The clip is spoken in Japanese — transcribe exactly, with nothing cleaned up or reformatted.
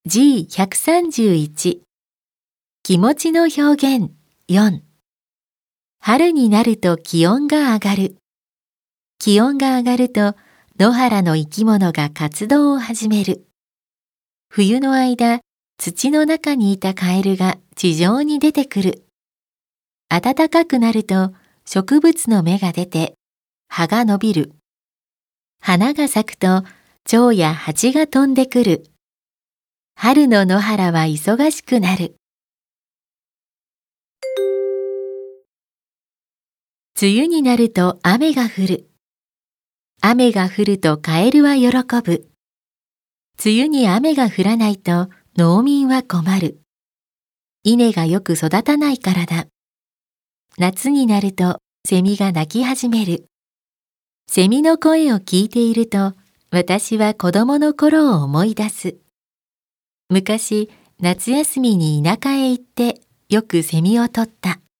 ジーひゃくさんじゅういち 気持ちの表現よん。春になると気温が上がる。気温が上がると野原の生き物が活動を始める。冬の間、土の中にいたカエルが地上に出てくる。暖かくなると植物の芽が出て葉が伸びる。花が咲くと蝶や蜂が飛んでくる。春の野原は忙しくなる。梅雨になると雨が降る。雨が降るとカエルは喜ぶ。梅雨に雨が降らないと農民は困る。稲がよく育たないからだ。夏になるとセミが鳴き始める。セミの声を聞いていると私は子供の頃を思い出す。昔、夏休みに田舎へ行ってよくセミを取った。